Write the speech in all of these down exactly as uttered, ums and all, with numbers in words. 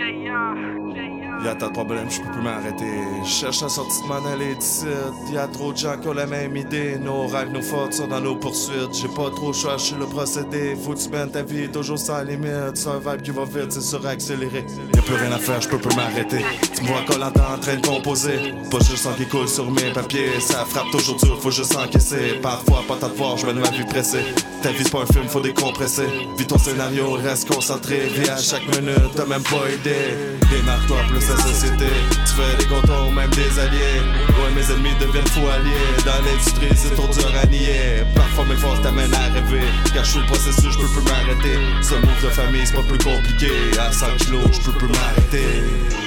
Y'a tant de problèmes, je peux plus m'arrêter. Je cherche la sortie de m'en aller d'ici. Y'a trop de gens qui ont la même idée. Nos rêves, nos fautes sont dans nos poursuites. J'ai pas trop le choix, je suis le procédé. Faut que tu mènes ta vie toujours sans limite. C'est un vibe qui va vite, c'est suraccéléré. Y'a plus rien à faire, je peux plus m'arrêter. Tu me vois collant en train de composer. Pas juste sang qui coule sur mes papiers. Ça frappe toujours dur, faut juste encaisser. Parfois, pas tant de voir, je mène ma vie pressée. Ta vie c'est pas un film, faut décompresser. Vis ton scénario, reste concentré. Vis à chaque minute, t'as même pas idée. Démarre-toi plus la société. Tu fais des contours, même des alliés. Ouais, mes ennemis deviennent fous alliés. Dans l'industrie, c'est trop dur à nier. Parfois mes forces t'amènent à rêver. Car je suis le processus, je peux plus m'arrêter. Ce move de famille, c'est pas plus compliqué. À cent kilos, je peux plus m'arrêter.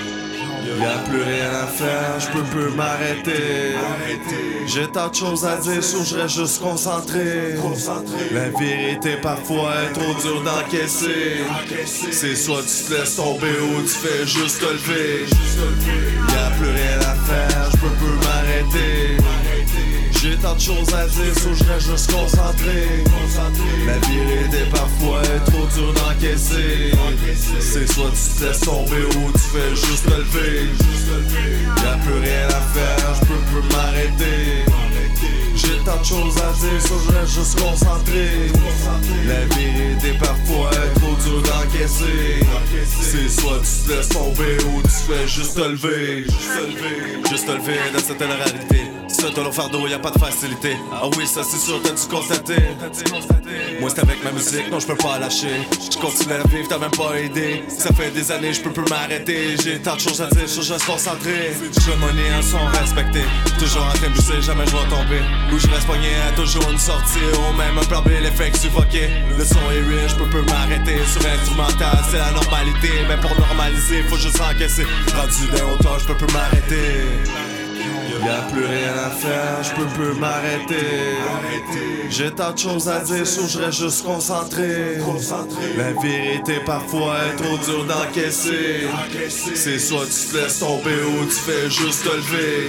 Y'a plus rien à faire, je peux plus m'arrêter. J'ai tant de choses à dire, so je reste juste concentré. La vérité parfois est trop dure d'encaisser. C'est soit tu te laisses tomber ou tu fais juste te lever. Y'a plus rien à faire, je peux plus m'arrêter. J'ai tant de choses à dire, so je reste juste concentré. La vérité parfois est trop dure d'encaisser. C'est soit tu te laisses tomber ou tu fais juste te lever. Y'a plus rien à faire, je peux plus m'arrêter. J'ai tant de choses à dire, so je reste juste concentré. La vérité parfois est trop dure d'encaisser. C'est soit tu te laisses tomber ou tu fais juste te lever. Juste te lever dans cette réalité. C'est dans le fardeau, y'a pas de facilité. Ah oui, ça c'est sûr, t'as dû constater. Moi c'est avec ma musique, non je peux pas lâcher. Je continue à vivre, t'as même pas aidé. Ça fait des années, je peux plus m'arrêter. J'ai tant de choses à dire, je suis juste concentré. Je veux monnaie un son respecté. Toujours en train de pousser, jamais je vais tomber. Où je reste pogné à toujours une sortie. Ou même un plan B, l'effet que suffoqué. Le son est real, je peux plus m'arrêter. Sur instrumental, c'est la normalité. Mais pour normaliser, faut juste encaisser. Rendu d'un hauteur, je peux plus m'arrêter. Y'a plus rien à faire, je peux plus m'arrêter. J'ai tant de choses à dire, so je reste juste concentré. La vérité parfois est trop dure d'encaisser. C'est soit tu te laisses tomber ou tu fais juste te lever.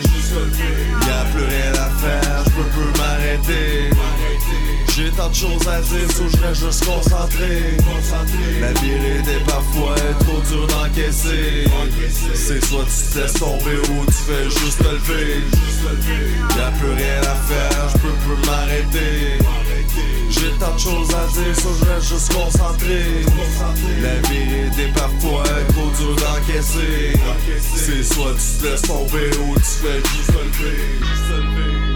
Y'a plus rien à faire, je peux plus m'arrêter. J'ai tant de choses à dire, so je reste juste concentré. La vérité parfois est trop dure d'encaisser. C'est soit tu te laisses tomber ou tu fais juste te lever. Y'a plus rien à faire, je peux plus m'arrêter. J'ai tant de choses à dire, so je reste juste concentré. La vérité parfois est trop dure d'encaisser. C'est soit tu te laisses tomber ou tu fais juste te lever.